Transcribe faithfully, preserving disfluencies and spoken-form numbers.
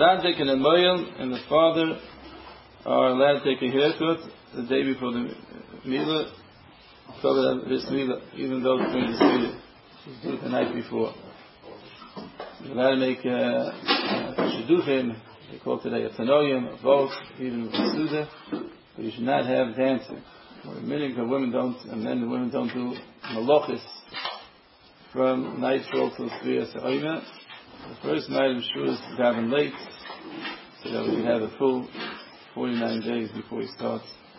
tzaddik and a moyel and the father are allowed to take a haircut the day before the Mila, cover this Mila, even though it's going to see it, do it the night before. You're allowed to make a shidduchim, they call today a tanoyim, a vote, even with a suda, but you should not have dancing. Or many of women don't, and then the women don't do malachis from nightfall till Sriyas Oima. The first night of Shur is daven late, so that we can have a full forty-nine days before he starts